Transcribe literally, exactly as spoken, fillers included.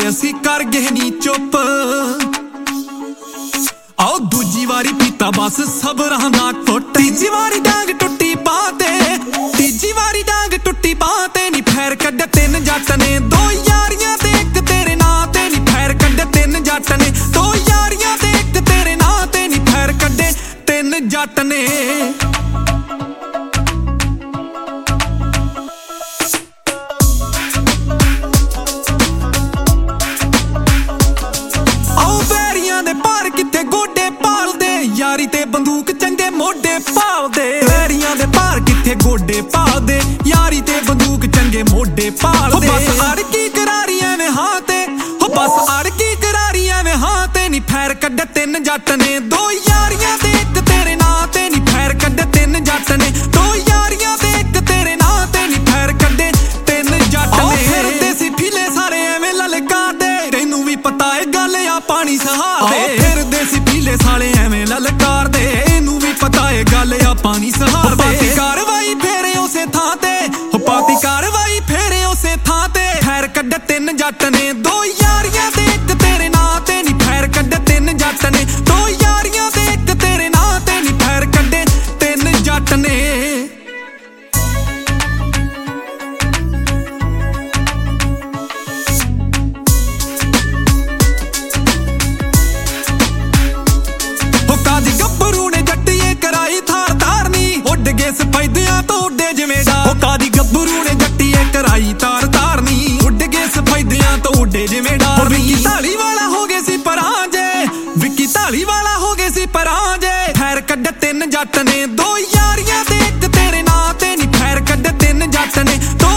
ਅਸੀਂ ਕਰ ਗਏ ਨੀ ਚੁੱਪ ਆਓ ਦੂਜੀ ਵਾਰੀ ਪੀਤਾ ਬਸ ਸਬਰਾਂ ਦਾ ਘੁੱਟ ਤੀਜੀ ਵਾਰੀ ਡਾਂਗ ਟੁੱਟੀ ਬਾਹ ਤੇ ਤੀਜੀ ਵਾਰੀ ਡਾਂਗ ਟੁੱਟੀ ਬਾਹ ਤੇ ਨੀ ਫੈਰ ਕੱਢ ਤਿੰਨ ਜੱਟ ਨੇ ਦੋ ਯਾਰੀਆਂ ਤੇ ਇੱਕ ਤੇਰੇ ਨਾਂ ਤੇ ਨੀ ਫੈਰ ਕੱਢ ਤਿੰਨ ਜੱਟ ਨੇ ਦੋ ਯਾਰੀਆਂ ਤੇ ਇੱਕ ਤੇਰੇ ਨਾਂ ਤੇ ਨੀ ਫੈਰ ਕੱਢੇ ਤਿੰਨ ਜੱਟ ਨੇ ਯਾਰੀ ਤੇ ਬੰਦੂਕ ਚੰਗੇ ਮੋਢੇ ਭਾਲਦੇ ਵੈਰੀਆਂ ਦੇ ਭਾਰ ਕਿੱਥੇ ਗੋਡੇ ਭਾਲਦੇ ਯਾਰੀ ਤੇ ਬੰਦੂਕ ਚੰਗੇ ਮੋਢੇ ਭਾਲਦੇ ਬਸ ਅੜ ਕੀ ਕਰਾਰੀ ਐਵੇਂ ਹਾਂ ਤੇ ਹੋ ਬਸ ਅੜ ਕੀ ਕਰਾਰੀ ਐਵੇਂ ਹਾਂ ਤੇ ਨੀ ਫੈਰ ਕੱਢ ਤਿੰਨ ਜੱਟ ਨੇ ਦੋ ਯਾਰੀਆਂ ਤੇ ਇੱਕ ਤੇਰੇ ਨਾਂ ਤੇ ਨੀ ਫੈਰ ਕੱਢ ਤਿੰਨ ਜੱਟ ਨੇ ਦੋ ਯਾਰੀਆਂ ਤੇ ਇੱਕ ਤੇਰੇ ਨਾਂ ਤੇ ਨੀ ਫੈਰ ਕੱਢੇ ਤਿੰਨ ਜੱਟ ਨੇ ਫਿਰਦੇ ਸੀ ਫਿਲੇ ਸਾਰੇ ਐਵੇਂ ਲਲਕਾਦੇ ਤੈਨੂੰ ਵੀ ਪਤਾ ਏ ਗੱਲ ਆ ਪਾਣੀ ਸਹਾਰਦੇ ਫਿਰਦੇ ਸੀ ਫਿਲੇ ਸਾਲੇ ਐਵੇਂ ਲਲਕਾਰਦੇ ਇਹਨੂੰ ਵੀ ਪਤਾ ਏ ਗੱਲ ਆ ਪਾਣੀ ਸਹਾਰਦੇ ਪਾਤੀ ਕਾਰਵਾਈ ਫੇਰੇ ਉਸੇ ਥਾਂ ਤੇ ਹੋ ਪਾਤੀ ਕਾਰਵਾਈ ਫੇਰੇ ਉਸੇ ਥਾਂ ਤੇ ਫੈਰ ਕੱਢ ਤਿੰਨ ਜੱਟ ਨੇ ਦੋ ਯਾਰੀਆਂ ਤੇ ਇੱਕ ਤੇਰੇ ਨਾਂ ਤੇ ਨੀ ਫੈਰ ਕੱਢ ਤਿੰਨ ਜੱਟ ਨੇ ਦੋ ਯਾਰੀਆਂ ਤੇ ਇੱਕ ਤੇਰੇ ਨਾਂ ਤੇ ਨੀ ਫੈਰ ਕੱਢੇ ਤਿੰਨ ਜੱਟ ਨੇ ਸਫੈਦਿਆਂ ਤੋਂ ਉੱਡੇ ਜਿਵੇਂ ਡਾਰ ਕਾਦੀ ਗੱਭਰੂ ਨੇ ਜੱਟੀਏ ਕਰਾਈ ਤਾਰ ਤਾਰਨੀ ਉੱਡ ਗਏ ਸਫੈਦਿਆਂ ਤੋਂ ਉੱਡੇ ਜਿਵੇਂ ਡਾਰ ਵਿੱਕੀ ਢਾਲੀ ਵਾਲਾ ਹੋ ਗਏ ਸੀ ਪਰਾਂ ਜੇ ਵਿੱਕੀ ਢਾਲੀ ਵਾਲਾ ਹੋ ਗਏ ਸੀ ਪਰਾਂ ਜੇ ਫੈਰ ਕੱਢ ਤਿੰਨ ਜੱਟ ਨੇ ਦੋ ਯਾਰੀਆਂ ਤੇ ਇੱਕ ਤੇਰੇ ਨਾਂ ਤੇ ਨੀ ਫੈਰ ਕੱਢ ਤਿੰਨ ਜੱਟ ਨੇ ਦੋ